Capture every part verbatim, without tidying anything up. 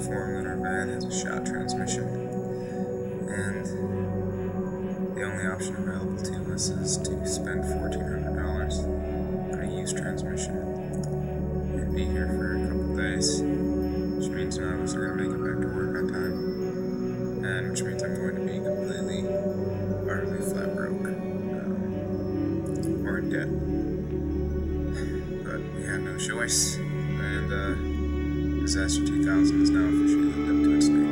informed that our van has a shot transmission, and the only option available to us is to spend fourteen hundred dollars on a used transmission and be here for a couple days, which means none of us are going to make it back to work on time, and which means I'm going to be completely, utterly flat broke, um, or in debt. But we have no choice, and uh, Disaster two thousand is now officially lived up to its name.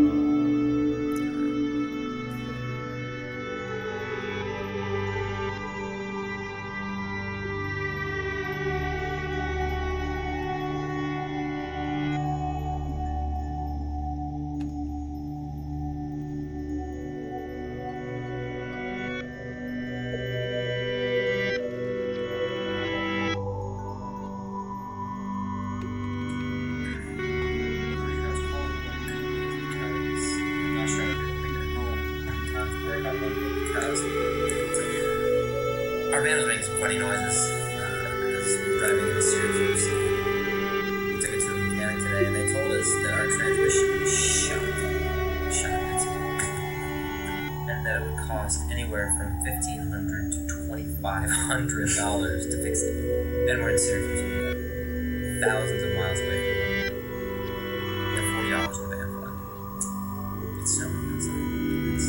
Our van was making some funny noises uh, as we were driving into Syracuse. We took it to the mechanic today, and they told us that our transmission was shot, shot, and that it would cost anywhere from fifteen hundred dollars to twenty-five hundred dollars to fix it. And we're in Syracuse, thousands of miles away from home. We have forty dollars in the van fund. It's snowing outside. It's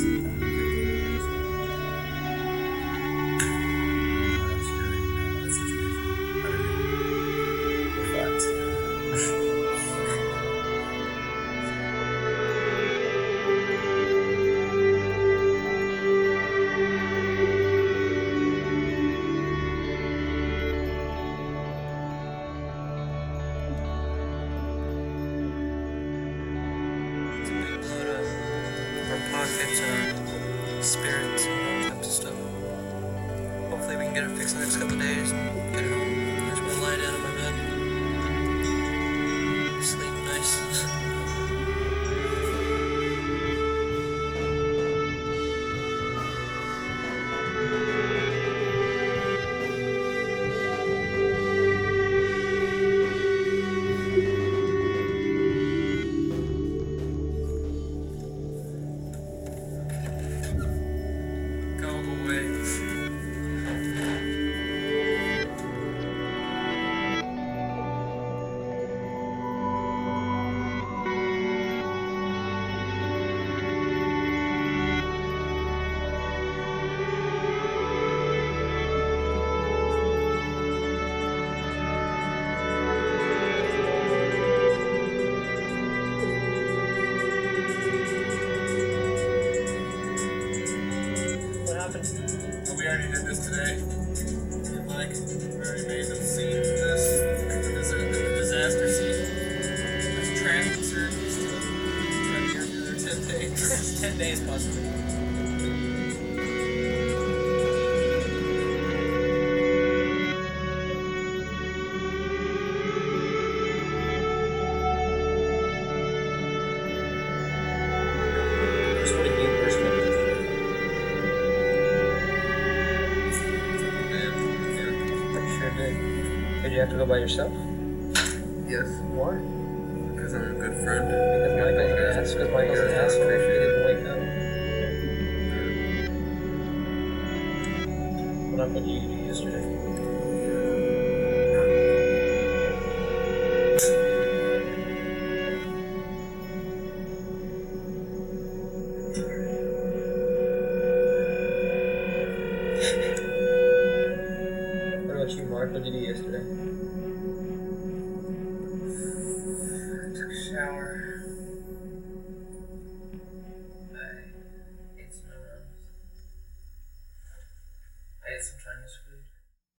pockets and spirits and all types of stuff. Hopefully we can get it fixed in the next couple of days and get it home. I just want to lie down in my bed. Sleep nice. We already did this today. Like, we already made some scenes in this. This is a disaster scene. There's transit service. Trying to be here for another ten days. ten days possibly. Did you have to go by yourself? Yes. Why? Because I'm a good friend. Because Michael's an ass. Because Michael's an asshole. If you didn't wake up. What happened to you yesterday? What about you, Mark? What did you do yesterday? I took a shower.